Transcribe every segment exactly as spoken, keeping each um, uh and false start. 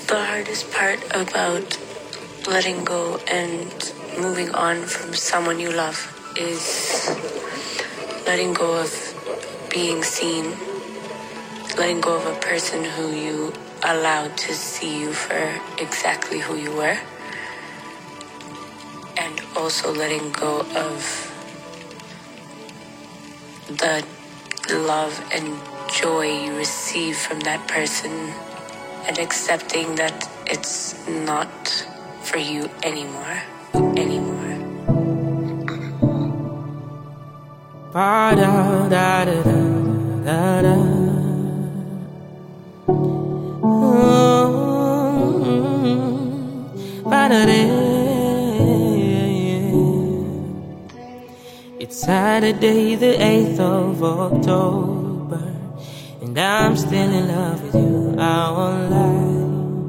The hardest part about letting go and moving on from someone you love is letting go of being seen, letting go of a person who you allowed to see you for exactly who you were, and also letting go of the love and joy you receive from that person, and accepting that it's not for you anymore, anymore. Ba da da da da da. Ba da da. It's Saturday, the eighth of October, and I'm still in love with you. I won't lie.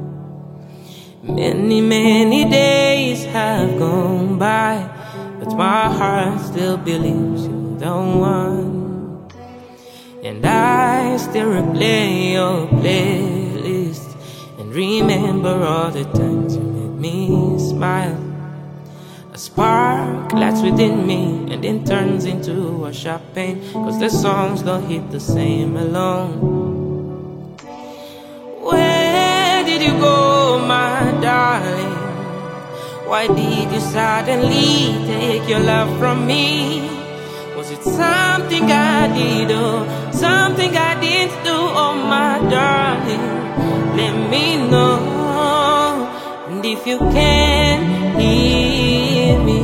Many, many days have gone by, but my heart still believes you're the one. And I still replay your playlist and remember all the times you made me smile. A spark lights within me and then turns into a sharp pain, cause the songs don't hit the same alone. Where did you go, my darling? Why did you suddenly take your love from me? Was it something I did or something I didn't do? Oh my darling, let me know. And if you can hear me,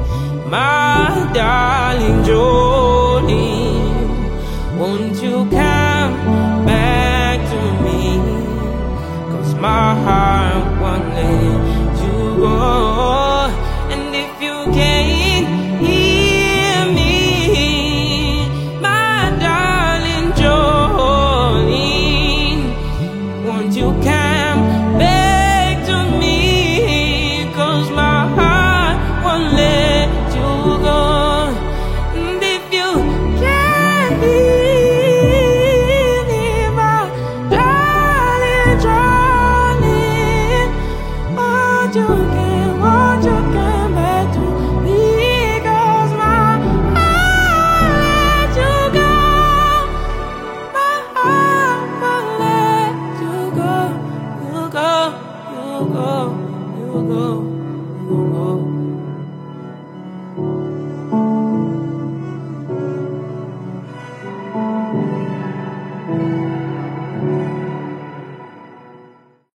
my darling Jolene, won't you come?